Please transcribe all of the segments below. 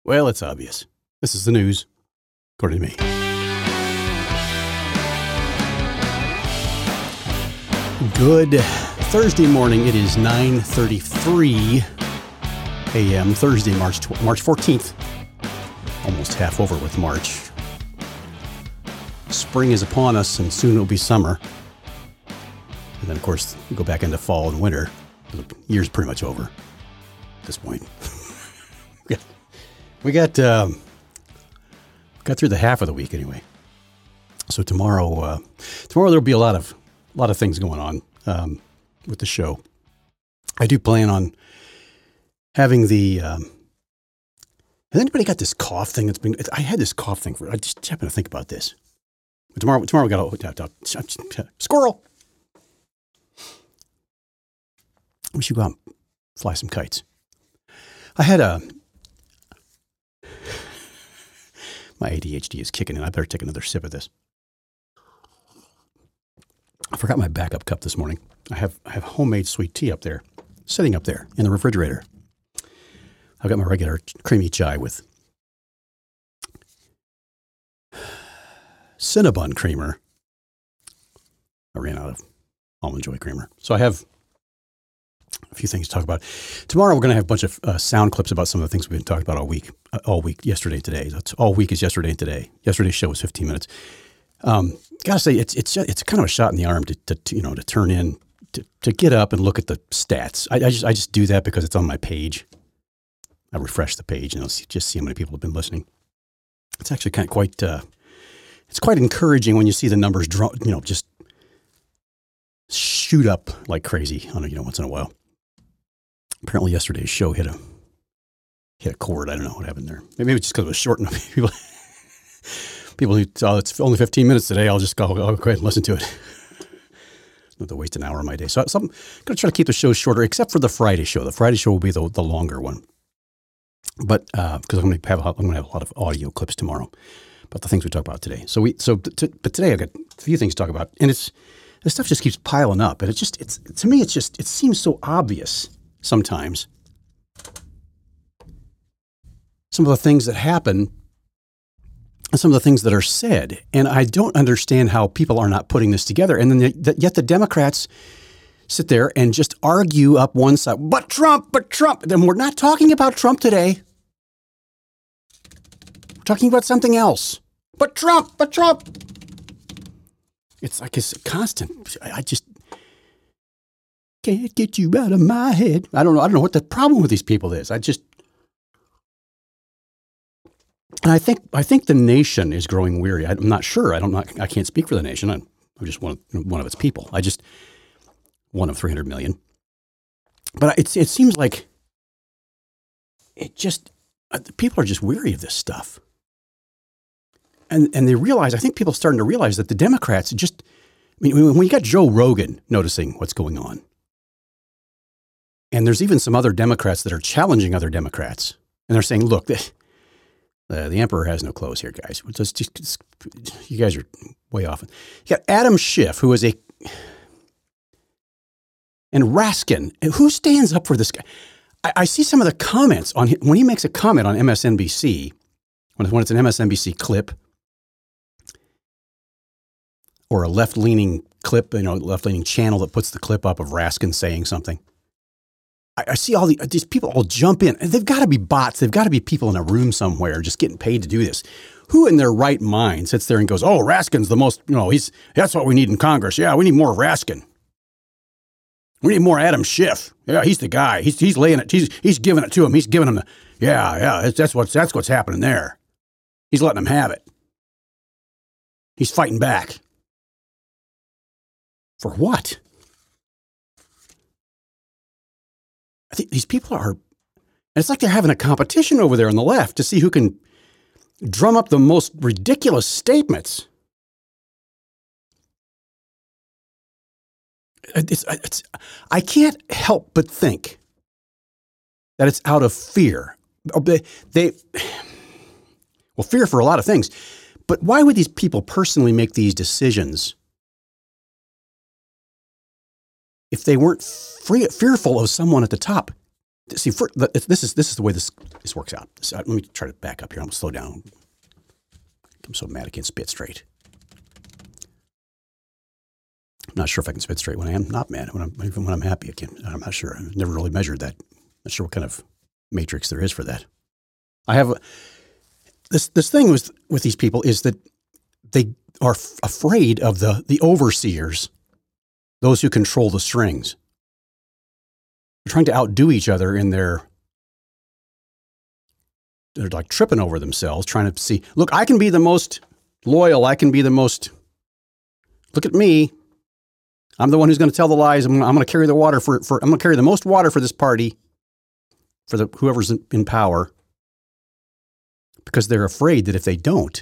Well, it's obvious. This is the news, according to me. Good Thursday morning. It is 9:33 a.m. Thursday, March 14th. Almost half over with March. Spring is upon us, and soon it'll be summer. And then, of course, we go back into fall and winter. The year's pretty much over at this point. We got through the half of the week anyway. So tomorrow there'll be a lot of things going on with the show. I do plan on having the. Has anybody got this cough thing? I had this cough thing I just happened to think about this. But tomorrow we got a squirrel. We should go out and fly some kites. I had my ADHD is kicking in. I better take another sip of this. I forgot my backup cup this morning. I have homemade sweet tea up there, sitting up there in the refrigerator. I've got my regular creamy chai with Cinnabon creamer. I ran out of Almond Joy creamer. So I have a few things to talk about. Tomorrow we're going to have a bunch of sound clips about some of the things we've been talking about all week, yesterday and today. That's all week is yesterday and today. Yesterday's show was 15 minutes. Gotta say, it's kind of a shot in the arm to turn in, to get up and look at the stats. I just do that because it's on my page. I refresh the page and I'll just see how many people have been listening. It's actually it's quite encouraging when you see the numbers just shoot up like crazy on once in a while. Apparently yesterday's show hit a chord. I don't know what happened there. Maybe it's just because it was short enough. People who it's only 15 minutes today, I'll just go ahead and listen to it. Not to waste an hour of my day. So I'm going to try to keep the show shorter, except for the Friday show. The Friday show will be the longer one. But because I'm going to have a lot of audio clips tomorrow about the things we talk about today. But today I've got a few things to talk about, and this stuff just keeps piling up, and to me it seems so obvious sometimes. Some of the things that happen, and some of the things that are said, and I don't understand how people are not putting this together. And then yet the Democrats sit there and just argue up one side. But Trump. Then we're not talking about Trump today. We're talking about something else. But Trump. It's like it's constant. I just can't get you out of my head. I don't know what the problem with these people is. And I think the nation is growing weary. I'm not sure. I can't speak for the nation. I'm just one of its people. One of 300 million. But it seems like people are just weary of this stuff. And they realize, I think people are starting to realize that the Democrats when you got Joe Rogan noticing what's going on, and there's even some other Democrats that are challenging other Democrats, and they're saying, look, the emperor has no clothes here, guys. You guys are way off. You got Adam Schiff, who is and Raskin. Who stands up for this guy? I see some of the comments when he makes a comment on MSNBC, when it's an MSNBC clip or a left-leaning clip, left-leaning channel that puts the clip up of Raskin saying something. I see all these people all jump in. They've got to be bots. They've got to be people in a room somewhere just getting paid to do this. Who in their right mind sits there and goes, oh, Raskin's the most, that's what we need in Congress. Yeah, we need more Raskin. We need more Adam Schiff. Yeah, he's the guy. He's laying it. He's giving it to him. He's giving him that's what's happening there. He's letting them have it. He's fighting back. For what? I think these people are, and it's like they're having a competition over there on the left to see who can drum up the most ridiculous statements. I can't help but think that it's out of fear. Fear for a lot of things. But why would these people personally make these decisions if they weren't fearful of someone at the top See, this is the way this works out. So let me try to back up here. I'm going to slow down. I'm so mad I can't spit straight. I'm not sure if I can spit straight when I am not mad. Even when I'm happy, I can. I'm not sure. I've never really measured that. Not sure what kind of matrix there is for that. I have this thing with these people is that they are afraid of the overseers, those who control the strings. They're trying to outdo each other in they're like tripping over themselves, trying to see, look, I can be the most loyal. I can be the most, look at me. I'm the one who's going to tell the lies. I'm going to carry the water I'm going to carry the most water for this party, for whoever's in power, because they're afraid that if they don't,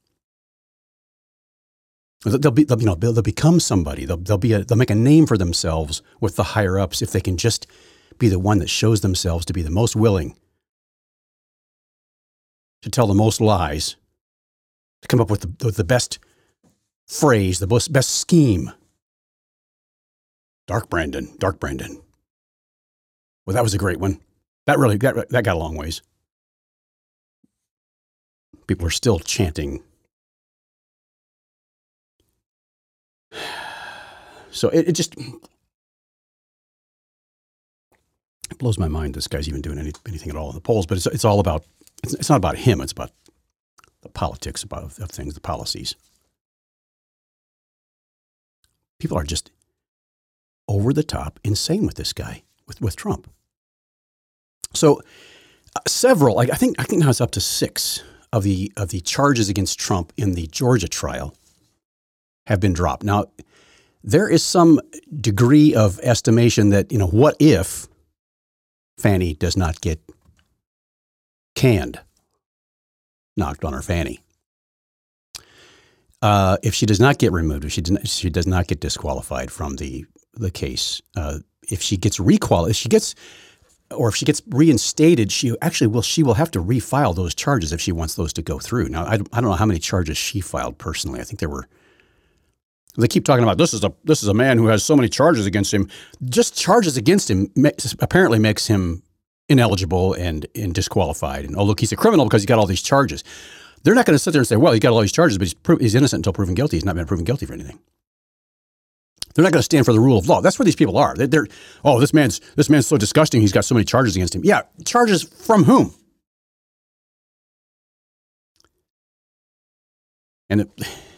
they'll become somebody. They'll make a name for themselves with the higher ups if they can just be the one that shows themselves to be the most willing to tell the most lies, to come up with the best phrase, the best scheme. Dark Brandon. Well, that was a great one. That got a long ways. People are still chanting. So it just blows my mind this guy's even doing anything at all in the polls. But it's all about, it's not about him. It's about the politics of things, the policies. People are just over the top insane with this guy, with Trump. So several, I think now it's up to 6 of the charges against Trump in the Georgia trial have been dropped. Now, there is some degree of estimation that, what if Fannie does not get canned, knocked on her fanny? If she does not get removed, if she does not get disqualified from the case, if she gets if she gets reinstated, she will have to refile those charges if she wants those to go through. Now, I don't know how many charges she filed personally. I think they keep talking about this is a man who has so many charges against him. Just charges against him apparently makes him ineligible and disqualified. And look, he's a criminal because he's got all these charges. They're not going to sit there and say, well, he got all these charges, but he's innocent until proven guilty. He's not been proven guilty for anything. They're not going to stand for the rule of law. That's where these people are. This man's so disgusting. He's got so many charges against him. Yeah, charges from whom? And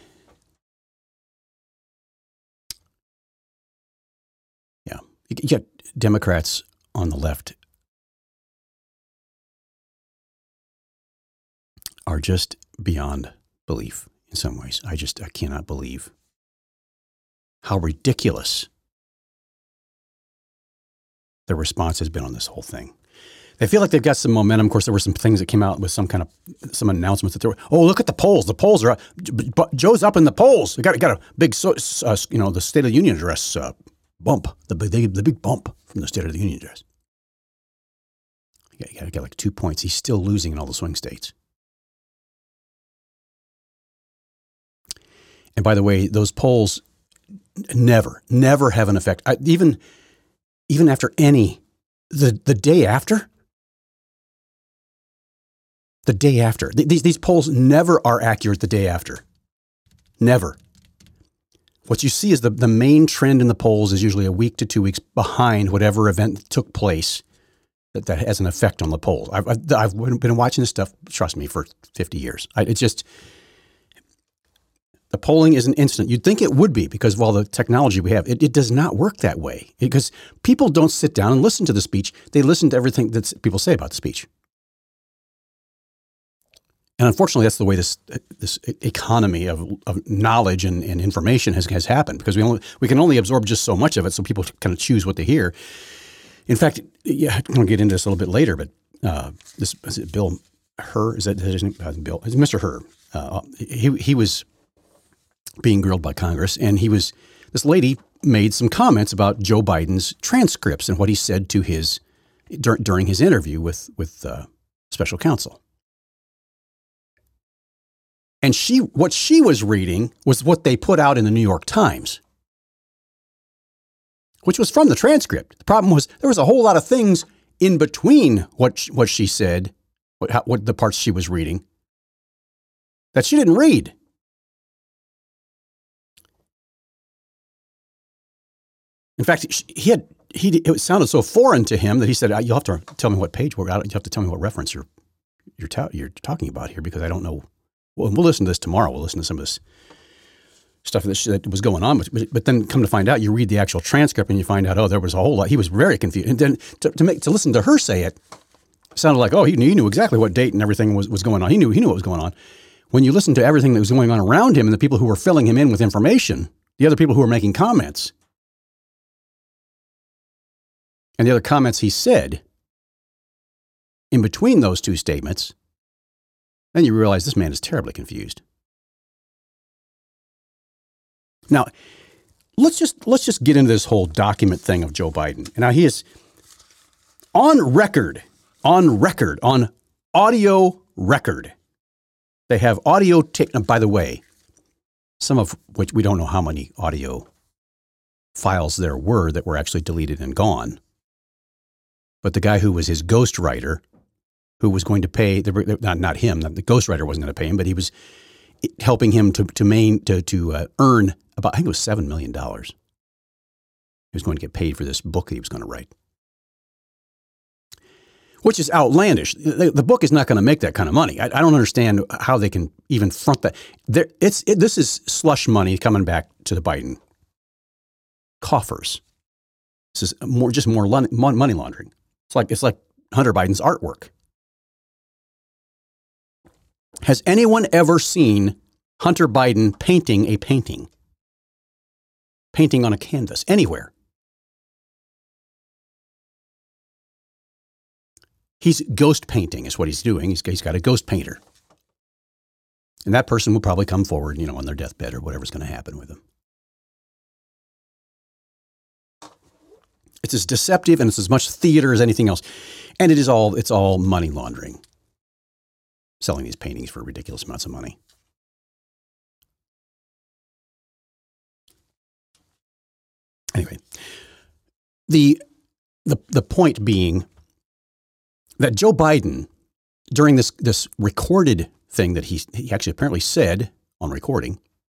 you get Democrats on the left are just beyond belief in some ways. I cannot believe how ridiculous the response has been on this whole thing. They feel like they've got some momentum. Of course, there were some things that came out with some announcements that look at the polls. The polls are up. Joe's up in the polls. We got a big, the State of the Union address bump, the big bump from the State of the Union address. You got like 2 points. He's still losing in all the swing states. And by the way, those polls never have an effect. Even after the day after. The day after. These polls never are accurate the day after. Never. What you see is the main trend in the polls is usually a week to 2 weeks behind whatever event took place that has an effect on the polls. I've been watching this stuff, trust me, for 50 years. The polling is an instant. You'd think it would be because of all the technology we have. It does not work that way because people don't sit down and listen to the speech. They listen to everything that people say about the speech. And unfortunately, that's the way this economy of knowledge and information has happened because we can only absorb just so much of it, so people kind of choose what they hear. In fact, I'm going to get into this a little bit later, but is it Bill Hur? Is that his name? Bill? It's Mr. Hur. He was being grilled by Congress, and this lady made some comments about Joe Biden's transcripts and what he said to during his interview with special counsel. And what she was reading was what they put out in the New York Times, which was from the transcript. The problem was there was a whole lot of things in between what she said, what the parts she was reading, that she didn't read. In fact, it sounded so foreign to him that he said, "You'll have to tell me what page we're at. You have to tell me what reference you're talking about here, because I don't know." Well, we'll listen to this tomorrow. We'll listen to some of this stuff that was going on. But then come to find out, you read the actual transcript and you find out, oh, there was a whole lot. He was very confused. And then to listen to her say it sounded like, oh, he knew exactly what date and everything was going on. He knew what was going on. When you listen to everything that was going on around him and the people who were filling him in with information, the other people who were making comments, and the other comments he said in between those two statements, then you realize this man is terribly confused. Now, let's just get into this whole document thing of Joe Biden. Now, he is on audio record. They have audio tape. By the way, some of which we don't know how many audio files there were that were actually deleted and gone. But the guy who was his ghostwriter, who was going to pay, not him, the ghostwriter wasn't going to pay him, but he was helping him to earn about, I think it was $7 million. He was going to get paid for this book that he was going to write, which is outlandish. The book is not going to make that kind of money. I don't understand how they can even front that. This is slush money coming back to the Biden coffers. This is more money laundering. It's like Hunter Biden's artwork. Has anyone ever seen Hunter Biden painting a painting? Painting on a canvas, anywhere? He's ghost painting is what he's doing. He's got a ghost painter. And that person will probably come forward, on their deathbed or whatever's going to happen with them. It's as deceptive and it's as much theater as anything else. And it's all money laundering. Selling these paintings for ridiculous amounts of money. Anyway, the point being that Joe Biden, during this recorded thing that he actually apparently said on recording,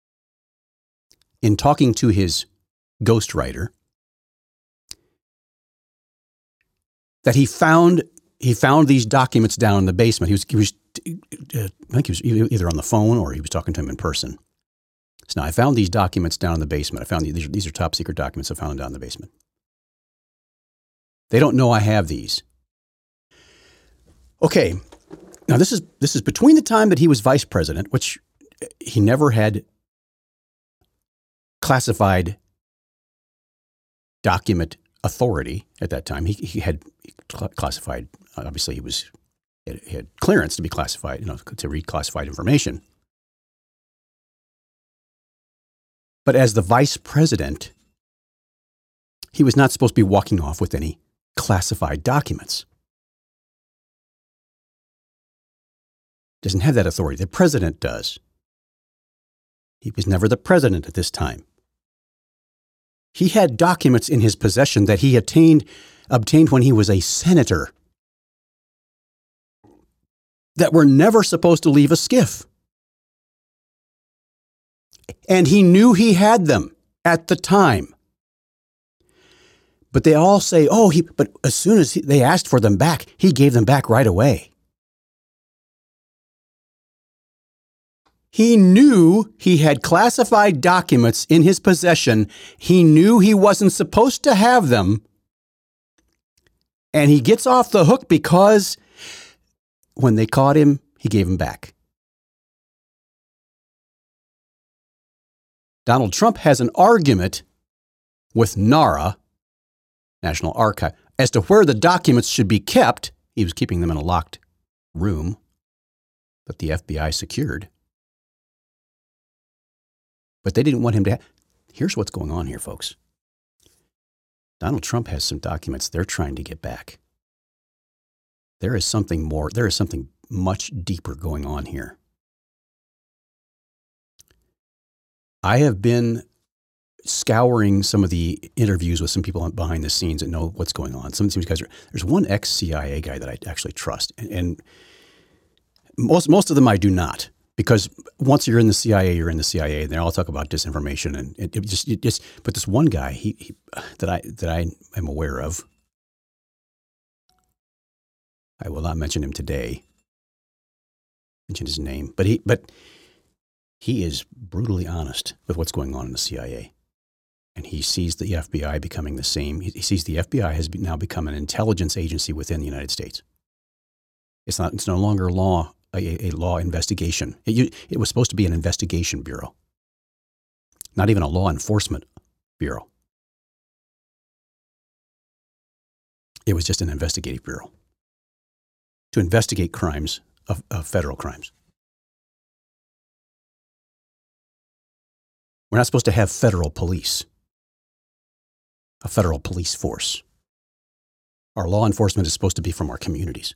in talking to his ghostwriter, that he found these documents down in the basement. He was I think he was either on the phone or he was talking to him in person. So now I found these documents down in the basement. I found these are top secret documents. I found them down in the basement. They don't know I have these. Okay, now this is between the time that he was vice president, which he never had classified document authority at that time. He had classified. Obviously, he had clearance to be classified, to read classified information. But as the vice president, he was not supposed to be walking off with any classified documents. Doesn't have that authority. The president does. He was never the president at this time. He had documents in his possession that he obtained when he was a senator that were never supposed to leave a SCIF. And he knew he had them at the time. But they all say, but as soon as they asked for them back, he gave them back right away. He knew he had classified documents in his possession. He knew he wasn't supposed to have them. And he gets off the hook because when they caught him, he gave them back. Donald Trump has an argument with NARA, National Archive, as to where the documents should be kept. He was keeping them in a locked room that the FBI secured. But they didn't want him to have. Here's what's going on here, folks. Donald Trump has some documents they're trying to get back. There is something more. There is something much deeper going on here. I have been scouring some of the interviews with some people behind the scenes that know what's going on. Some of these guys there's one ex-CIA guy that I actually trust, and most of them I do not, because once you're in the CIA, you're in the CIA, and they all talk about disinformation, and it just. But this one guy, he that I am aware of, I will not mention him today. Mention his name, but he is brutally honest with what's going on in the CIA. And he sees the FBI becoming the same. He sees the FBI has now become an intelligence agency within the United States. It's no longer a law investigation. It was supposed to be an investigation bureau, not even a law enforcement bureau. It was just an investigative bureau to investigate crimes of federal crimes. We're not supposed to have federal police, a federal police force. Our law enforcement is supposed to be from our communities.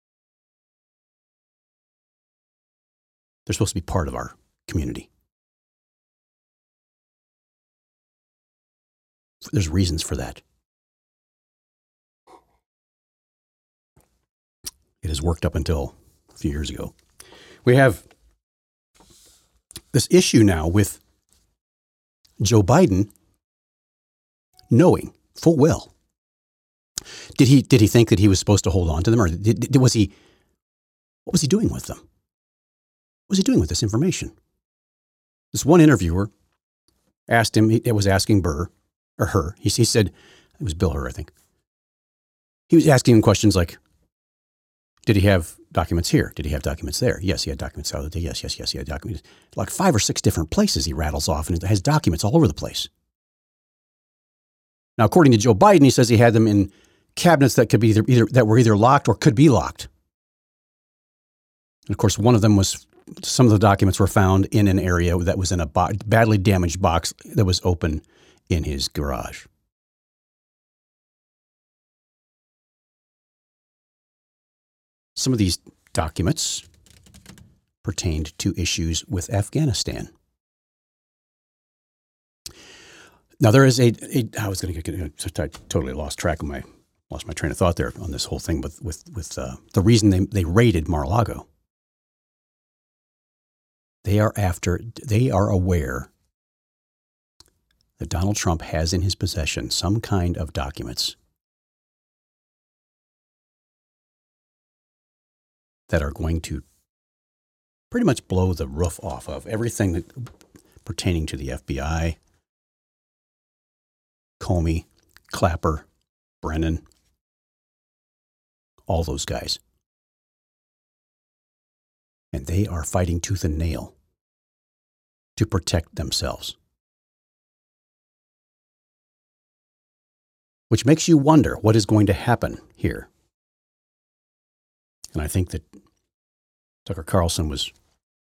They're supposed to be part of our community. There's reasons for that. It has worked up until a few years ago. We have this issue now with Joe Biden knowing full well. Did he think that he was supposed to hold on to them, or was he? What was he doing with them? What was he doing with this information? This one interviewer asked him. It was asking Burr or her. He said it was Bill Hur, I think. He was asking him questions like, "Did he have documents here? Did he have documents there? Yes, he had documents out there. Yes, he had documents." Like 5 or 6 different places he rattles off, and has documents all over the place. Now, according to Joe Biden, he says he had them in cabinets that could be that were either locked or could be locked. And of course, one of them was some of the documents were found in an area that was in a badly damaged box that was open in his garage. Some of these documents pertained to issues with Afghanistan. Now there is I totally lost my train of thought there on this whole thing with the reason they raided Mar-a-Lago. They are aware that Donald Trump has in his possession some kind of documents that are going to pretty much blow the roof off of everything that pertaining to the FBI, Comey, Clapper, Brennan, all those guys. And they are fighting tooth and nail to protect themselves. Which makes you wonder what is going to happen here. And I think that Tucker Carlson was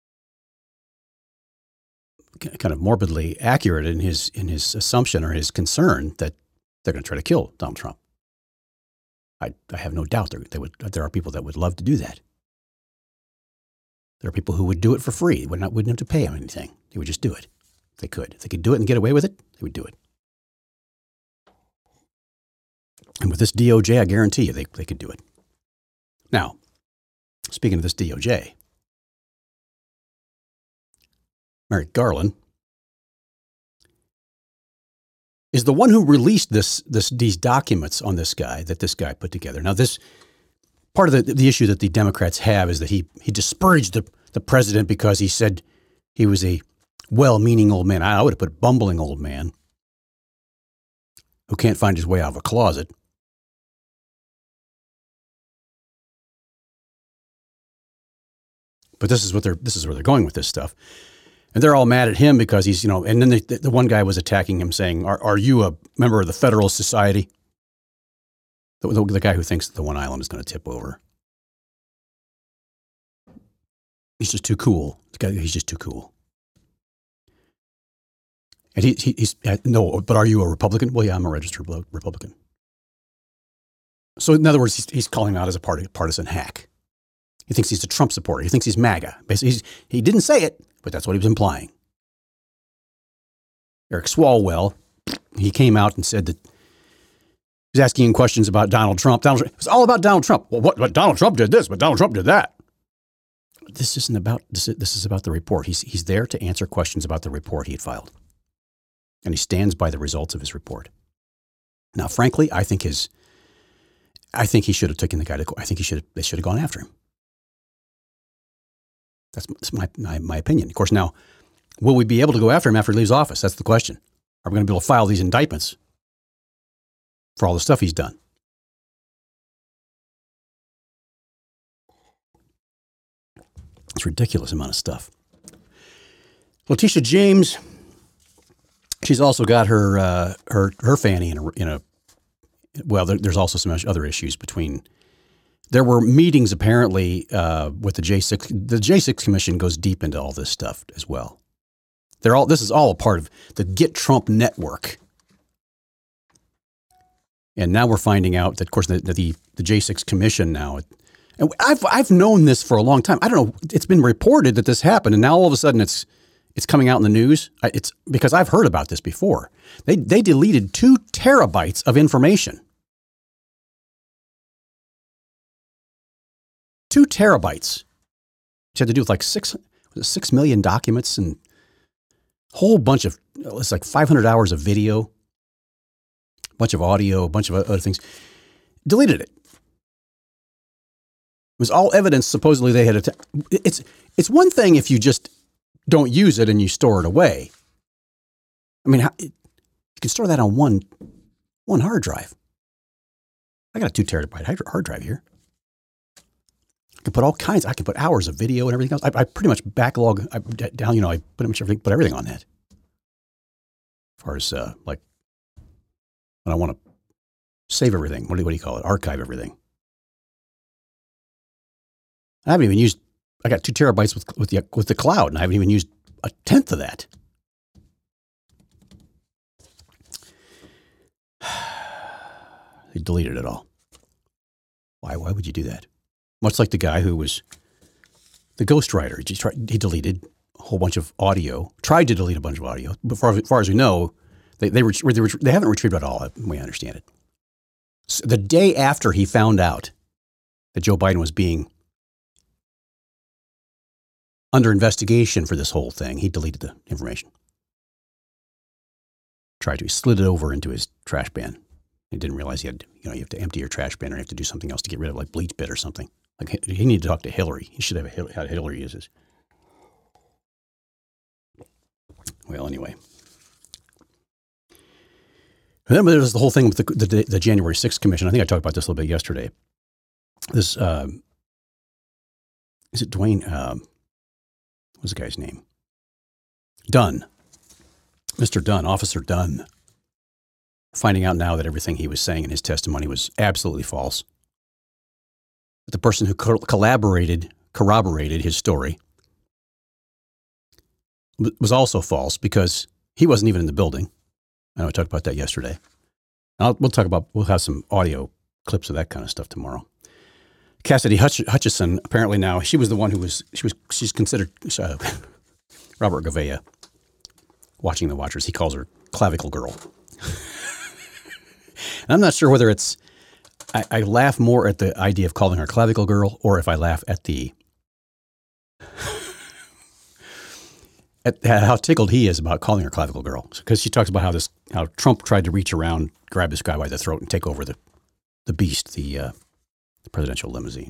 kind of morbidly accurate in his assumption or his concern that they're going to try to kill Donald Trump. I have no doubt there are people that would love to do that. There are people who would do it for free. Wouldn't have to pay him anything. They would just do it. If they could. If they could do it and get away with it, they would do it. And with this DOJ, I guarantee you they could do it. Now, speaking of this DOJ, Merrick Garland is the one who released these documents on this guy that this guy put together. Now, this part of the issue that the Democrats have is that he disparaged the president because he said he was a well-meaning old man. I would have put bumbling old man who can't find his way out of a closet. But this is where they're going with this stuff. And they're all mad at him because he's, and then the one guy was attacking him saying, are you a member of the Federalist Society? The guy who thinks that the one island is going to tip over. He's just too cool. He's just too cool. And he's no, but are you a Republican? Well, yeah, I'm a registered Republican. So in other words, he's calling him out as a partisan hack. He thinks he's a Trump supporter. He thinks he's MAGA. Basically, he didn't say it, but that's what he was implying. Eric Swalwell, he came out and said that he was asking him questions about Donald Trump. It was all about Donald Trump. Well, what Donald Trump did this, but Donald Trump did that. This isn't about this. This is about the report. He's there to answer questions about the report he had filed, and he stands by the results of his report. Now, frankly, I think he should have taken the guy to court. I think they should have gone after him. That's my opinion. Of course, now, will we be able to go after him after he leaves office? That's the question. Are we going to be able to file these indictments for all the stuff he's done? It's a ridiculous amount of stuff. Letitia James, she's also got her fanny in a. Well, there's also some other issues between. There were meetings apparently with the J6. The J6 Commission goes deep into all this stuff as well. This is all a part of the Get Trump network. And now we're finding out that, of course, the J6 Commission now, and I've known this for a long time. I don't know. It's been reported that this happened, and now all of a sudden it's coming out in the news. It's because I've heard about this before. They deleted 2 terabytes of information. 2 terabytes, which had to do with like 6 million documents and a whole bunch of, it's like 500 hours of video, a bunch of audio, a bunch of other things. Deleted it. It was all evidence supposedly they had. It's one thing if you just don't use it and you store it away. I mean, you can store that on one hard drive. I got a 2 terabyte hard drive here. I can put all kinds. I can put hours of video and everything else. I pretty much backlog down. I pretty much put everything on that. As far as like when I want to save everything, what do you call it? Archive everything. I haven't even used. I got 2 terabytes with the cloud, and I haven't even used a tenth of that. They deleted it all. Why would you do that? Much like the guy who was the ghostwriter. He deleted a whole bunch of audio, tried to delete a bunch of audio. But as far as we know, they haven't retrieved it all, we understand it. So the day after he found out that Joe Biden was being under investigation for this whole thing, he deleted the information. He slid it over into his trash bin. He didn't realize you have to empty your trash bin, or you have to do something else to get rid of, like bleach bit or something. Like he needed to talk to Hillary. He should have had Hillary use this. Well, anyway. And then there's the whole thing with the January 6th Commission. I think I talked about this a little bit yesterday. This, is it Dwayne, what's the guy's name? Dunn. Mr. Dunn, Officer Dunn. Finding out now that everything he was saying in his testimony was absolutely false. That the person who corroborated his story was also false because he wasn't even in the building. I know I talked about that yesterday. We'll have some audio clips of that kind of stuff tomorrow. Cassidy Hutchison, apparently now, she was the one she's considered Robert Gouveia, Watching the Watchers. He calls her Clavicle Girl. And I'm not sure whether I laugh more at the idea of calling her Clavicle Girl, or if I laugh at at how tickled he is about calling her Clavicle Girl. Because she talks about how Trump tried to reach around, grab this guy by the throat, and take over the beast, the presidential limousine.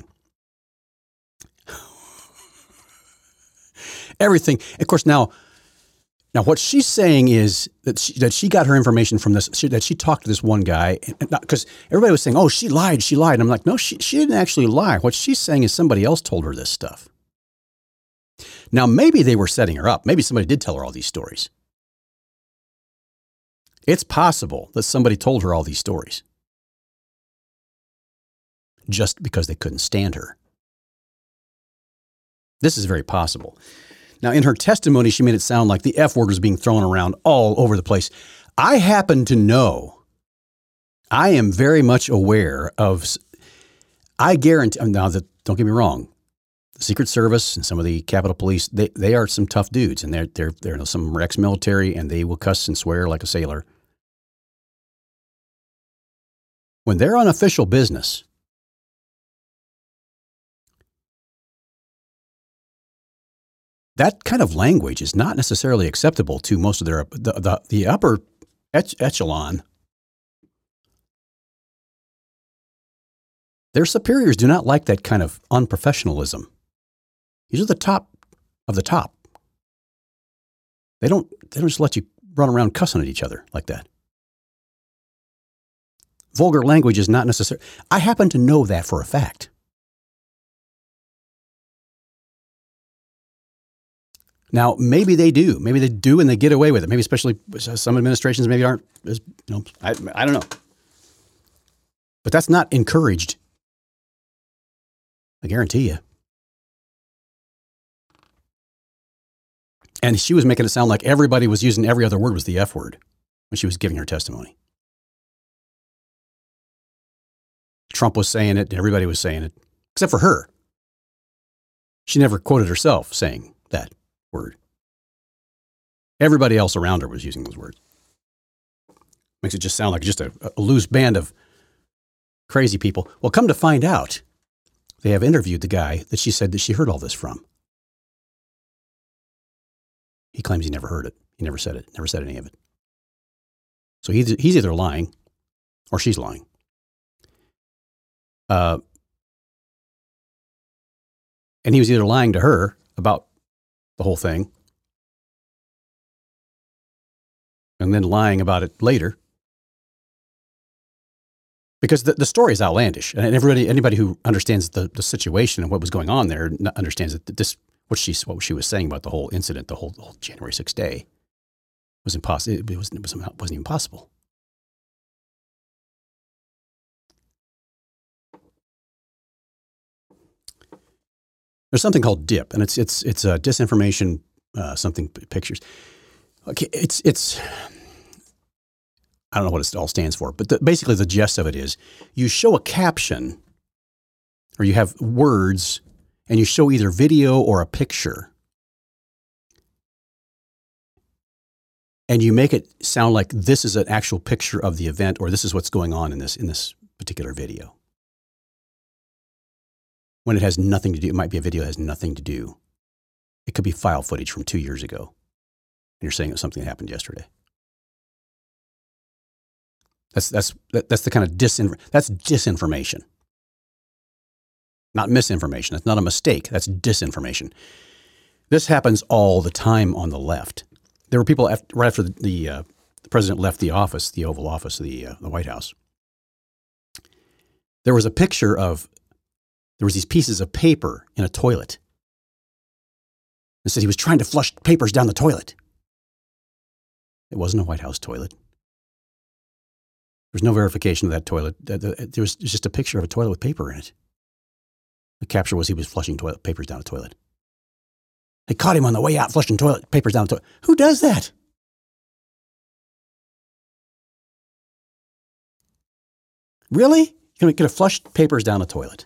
Everything. Of course, now what she's saying is that she got her information from this, that she talked to this one guy, because everybody was saying, oh, she lied. And I'm like, no, she didn't actually lie. What she's saying is somebody else told her this stuff. Now, maybe they were setting her up. Maybe somebody did tell her all these stories. It's possible that somebody told her all these stories just because they couldn't stand her. This is very possible. Now, in her testimony, she made it sound like the F word was being thrown around all over the place. I happen to know, I am very much aware of, I guarantee, now that, don't get me wrong, the Secret Service and some of the Capitol Police, they are some tough dudes, and they're some ex-military, and they will cuss and swear like a sailor. When they're on official business, that kind of language is not necessarily acceptable to most of the upper echelon. Their superiors do not like that kind of unprofessionalism. These are the top of the top. They don't just let you run around cussing at each other like that. Vulgar language is not necessary. I happen to know that for a fact. Now, maybe they do. Maybe they do and they get away with it. Maybe especially some administrations maybe aren't as, I don't know. But that's not encouraged. I guarantee you. And she was making it sound like everybody was using every other word was the F word when she was giving her testimony. Trump was saying it, and everybody was saying it, except for her. She never quoted herself saying that word. Everybody else around her was using those words. Makes it just sound like just a loose band of crazy people. Well, come to find out, they have interviewed the guy that she said that she heard all this from. He claims he never heard it. He never said it, never said any of it. So he's either lying or she's lying. And he was either lying to her about the whole thing and then lying about it later. Because the story is outlandish. And anybody who understands the situation and what was going on there understands that this what she was saying about the whole incident, the whole January 6th day, was impossible. It wasn't even possible. There's something called DIP, and it's disinformation something pictures. Okay, it's I don't know what it all stands for, but basically the gist of it is you show a caption or you have words and you show either video or a picture and you make it sound like this is an actual picture of the event or this is what's going on in this particular video. When it has nothing to do, it might be a video that has nothing to do. It could be file footage from 2 years ago. And you're saying it was something that happened yesterday. That's the kind of that's disinformation. Not misinformation. That's not a mistake. That's disinformation. This happens all the time on the left. There were people right after the president left the office, the Oval Office, the White House. There was a picture of there was these pieces of paper in a toilet. It said he was trying to flush papers down the toilet. It wasn't a White House toilet. There was no verification of that toilet. There was just a picture of a toilet with paper in it. The capture was he was flushing toilet papers down a toilet. They caught him on the way out flushing toilet papers down a toilet. Who does that? Really? You're going to flush papers down a toilet?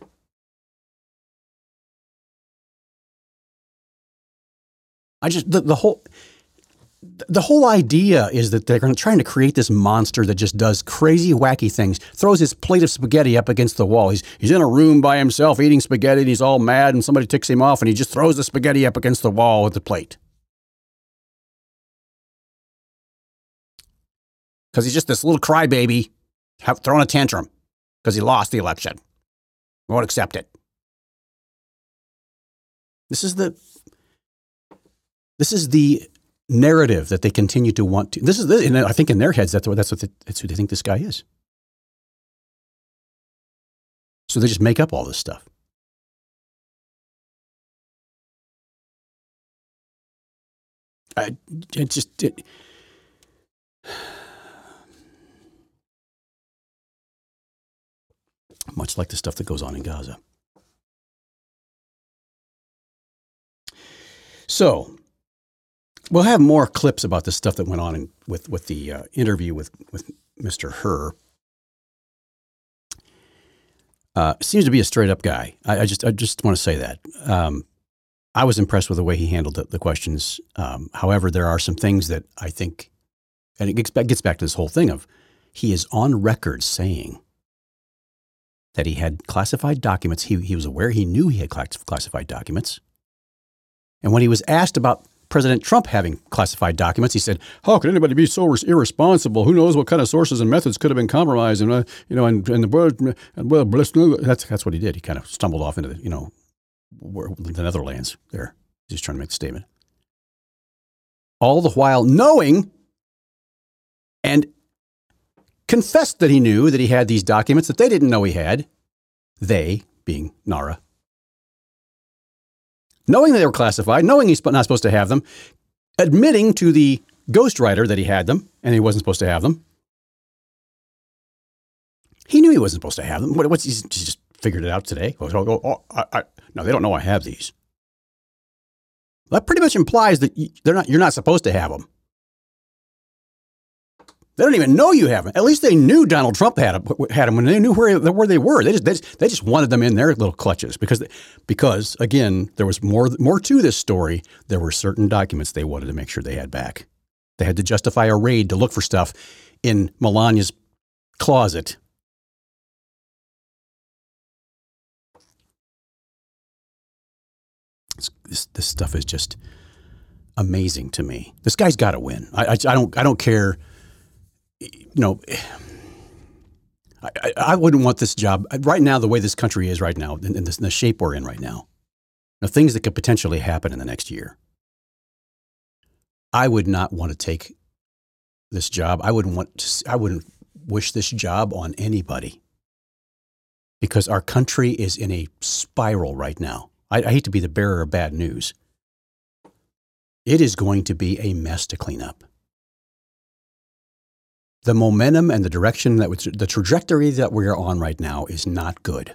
The whole idea is that they're trying to create this monster that just does crazy, wacky things, throws his plate of spaghetti up against the wall. He's in a room by himself eating spaghetti and he's all mad and somebody ticks him off and he just throws the spaghetti up against the wall with the plate. Because he's just this little crybaby throwing a tantrum because he lost the election. He won't accept it. This is the narrative that they continue to want to. And I think in their heads that's who they think this guy is. So they just make up all this stuff. Much like the stuff that goes on in Gaza. So we'll have more clips about the stuff that went on with the interview with Mr. Hur. Seems to be a straight up guy. I just want to say that. I was impressed with the way he handled the questions. However, there are some things that I think, and it gets back to this whole thing of he is on record saying that he had classified documents. He was aware, he knew he had classified documents. And when he was asked about President Trump having classified documents, he said, "How could anybody be so irresponsible? Who knows what kind of sources and methods could have been compromised?" And that's what he did. He kind of stumbled off into the Netherlands. There, he's trying to make the statement. All the while knowing and confessed that he knew that he had these documents that they didn't know he had. They being NARA. Knowing they were classified, knowing he's not supposed to have them, admitting to the ghostwriter that he had them and he wasn't supposed to have them. He knew he wasn't supposed to have them. He just figured it out today. No, they don't know I have these. That pretty much implies that you're not supposed to have them. They don't even know you have them. At least they knew Donald Trump had them when they knew where they were. They just wanted them in their little clutches because again, there was more to this story. There were certain documents they wanted to make sure they had back. They had to justify a raid to look for stuff in Melania's closet. This stuff is just amazing to me. This guy's got to win. I don't care. I wouldn't want this job right now. The way this country is right now, in the shape we're in right now, things that could potentially happen in the next year. I would not want to take this job. I wouldn't wish this job on anybody because our country is in a spiral right now. I hate to be the bearer of bad news. It is going to be a mess to clean up. The momentum and the direction the trajectory that we are on right now is not good.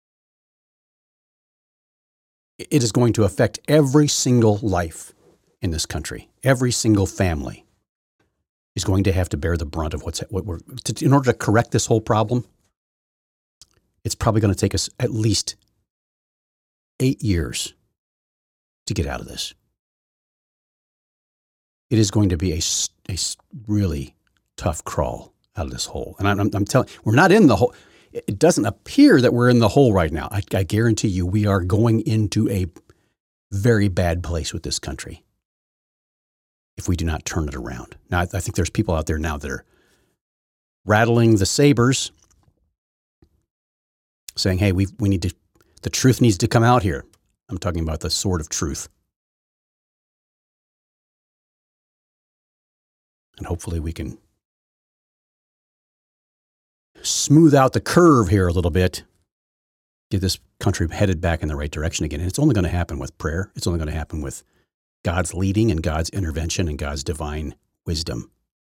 It is going to affect every single life in this country. Every single family is going to have to bear the brunt of in order to correct this whole problem. It's probably going to take us at least 8 years to get out of this. It is going to be a really tough crawl out of this hole. And I'm telling you, we're not in the hole. It doesn't appear that we're in the hole right now. I guarantee you we are going into a very bad place with this country if we do not turn it around. Now, I think there's people out there now that are rattling the sabers saying, hey, we need to, the truth needs to come out here. I'm talking about the sword of truth. And hopefully we can smooth out the curve here a little bit, get this country headed back in the right direction again. And it's only going to happen with prayer. It's only going to happen with God's leading and God's intervention and God's divine wisdom.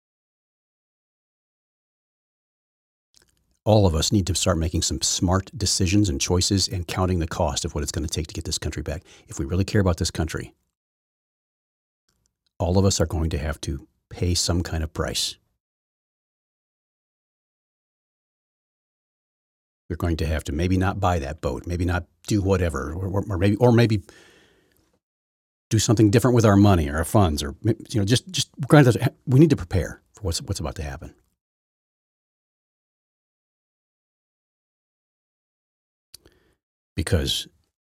All of us need to start making some smart decisions and choices and counting the cost of what it's going to take to get this country back. If we really care about this country, all of us are going to have to pay some kind of price. We're going to have to maybe not buy that boat, maybe not do whatever, or maybe do something different with our money or our funds, or just we need to prepare for what's about to happen. Because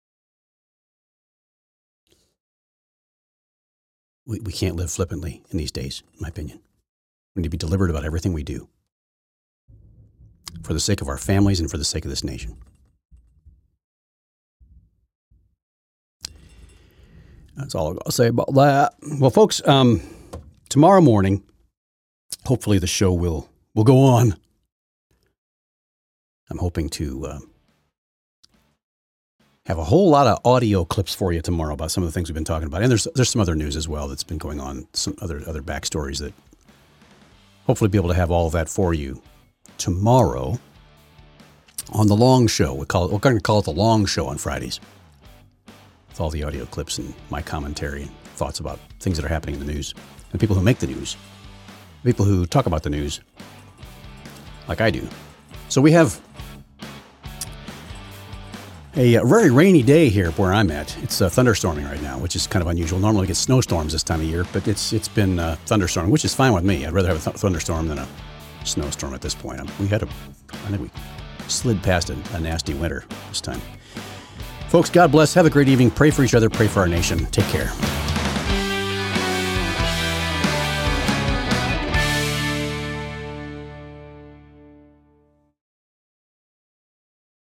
we can't live flippantly in these days, in my opinion. We need to be deliberate about everything we do for the sake of our families and for the sake of this nation. That's all I'll say about that. Well, folks, tomorrow morning, hopefully the show will go on. I'm hoping to have a whole lot of audio clips for you tomorrow about some of the things we've been talking about. And there's some other news as well that's been going on, some other backstories that hopefully be able to have all of that for you tomorrow on the long show. We're going to call it the long show on Fridays, with all the audio clips and my commentary and thoughts about things that are happening in the news and people who make the news, people who talk about the news like I do. So we have A very rainy day here where I'm at. It's thunderstorming right now, which is kind of unusual. Normally we get snowstorms this time of year, but it's been thunderstorming, which is fine with me. I'd rather have a thunderstorm than a snowstorm at this point. I think we slid past a nasty winter this time. Folks, God bless. Have a great evening. Pray for each other. Pray for our nation. Take care.